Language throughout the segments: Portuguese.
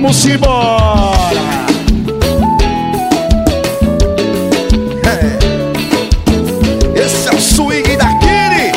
Vamos embora. Esse é o swing da Kiri.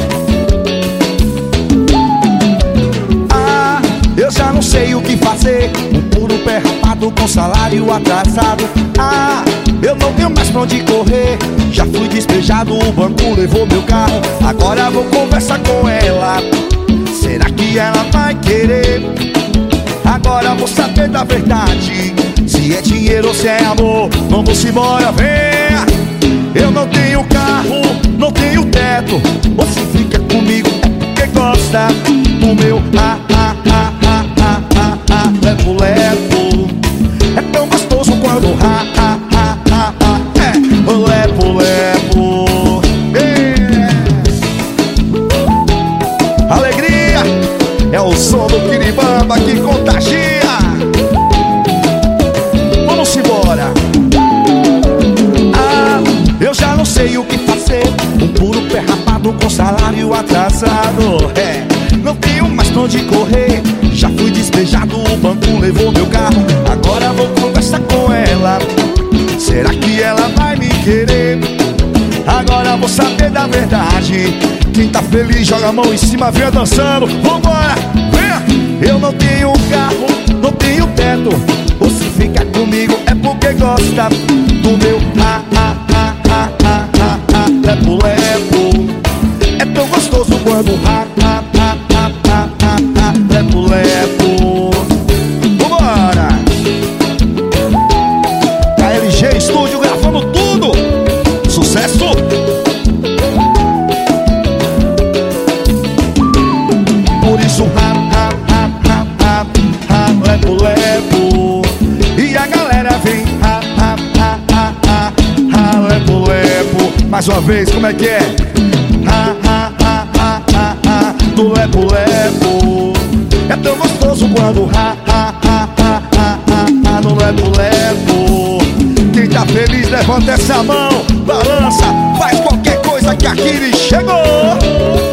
Eu já não sei o que fazer. Um puro pé rapado com salário atrasado. Eu não tenho mais pra onde correr. Já fui despejado, o banco levou meu carro. Agora vou conversar com ela. Será que ela vai querer? Agora vou saber da verdade. Se é dinheiro ou se é amor. Vamos embora, venha. Eu não tenho carro, não tenho teto. Você fica comigo porque gosta do meu lepo-lepo. É tão gostoso quando lepo-lepo. Alegria é o som do Kiribamba que contagia. Vamos embora. Eu já não sei o que fazer. Um puro pé rapado com salário atrasado. Não tenho mais pra onde correr. Já fui despejado, o banco levou meu carro. Agora vou conversar com ela. Será que ela vai me querer? Agora vou saber da verdade. Quem tá feliz joga a mão em cima, venha dançando. Vambora, venha. Eu não tenho carro, não tenho teto. Você fica comigo é porque gosta do meu lepo-lepo. É tão gostoso quando lepo-lepo. Vambora. KLG Estúdio gravando tudo. Sucesso. Por isso lepo-lepo. E a galera vem lepo-lepo. Mais uma vez, como é que é? Do lepo-lepo. É tão gostoso quando no lepo-lepo. Quem tá feliz levanta essa mão, balança, faz qualquer coisa que a Kiri chegou.